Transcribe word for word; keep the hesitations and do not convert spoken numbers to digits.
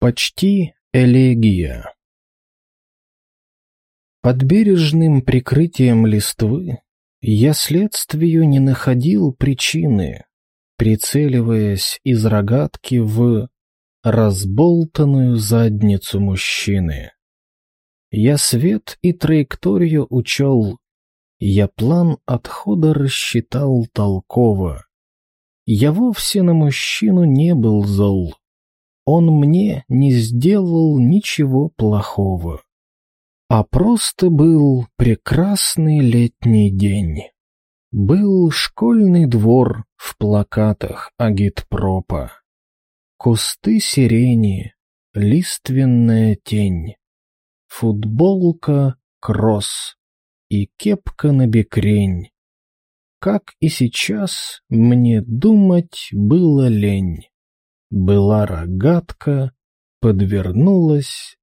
Почти элегия. Под бережным прикрытием листвы я следствию не находил причины, прицеливаясь из рогатки в разболтанную задницу мужчины. Я свет и траекторию учел, я план отхода рассчитал толково. Я вовсе на мужчину не был зол. Он мне не сделал ничего плохого. А просто был прекрасный летний день. Был школьный двор в плакатах агитпропа. Кусты сирени, лиственная тень, футболка, кросс и кепка набекрень. Как и сейчас, мне думать было лень. Была рогатка, подвернулась